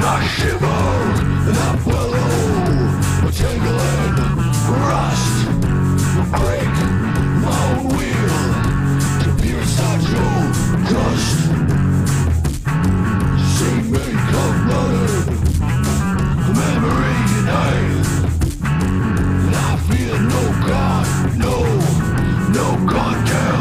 I shiver, I follow, tingling, rust, break my will to pierce that your dust. See me converted, memory and hate. I fear no God, no God can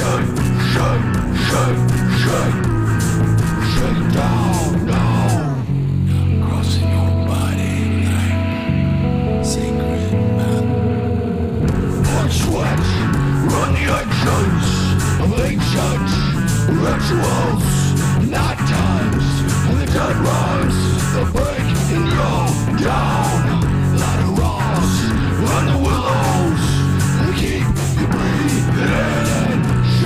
shake down now. Crossing your body like sacred map. Blood, sweat, run the edges of ancient rituals. Night times and the dead rise, the break and go down. Ladder rolls, run the willows, and keep you breathing in.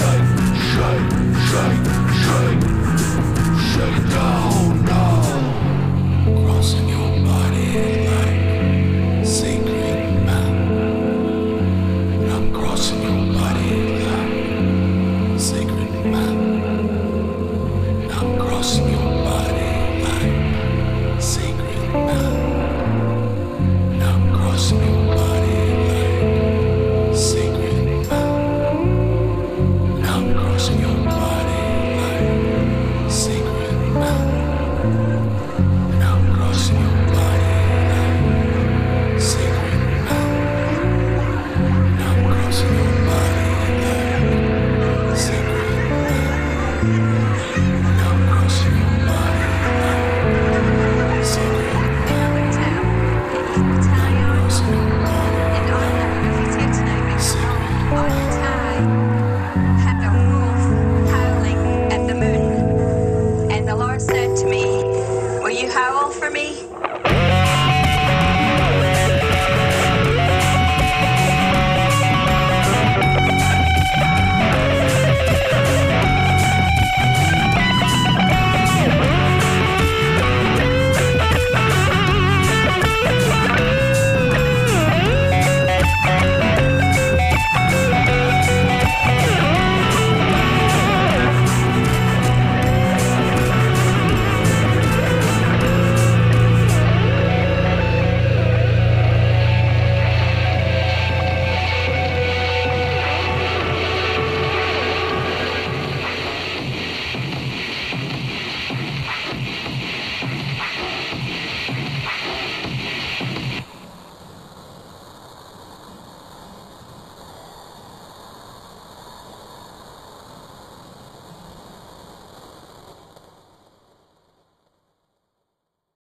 Shake down now. Crossing your body like sacred map. And I'm crossing your body like sacred map. And I'm crossing your body like sacred map. And I'm crossing your body like sacred map. And I'm crossing your body like sacred map. And I'm crossing your body like sacred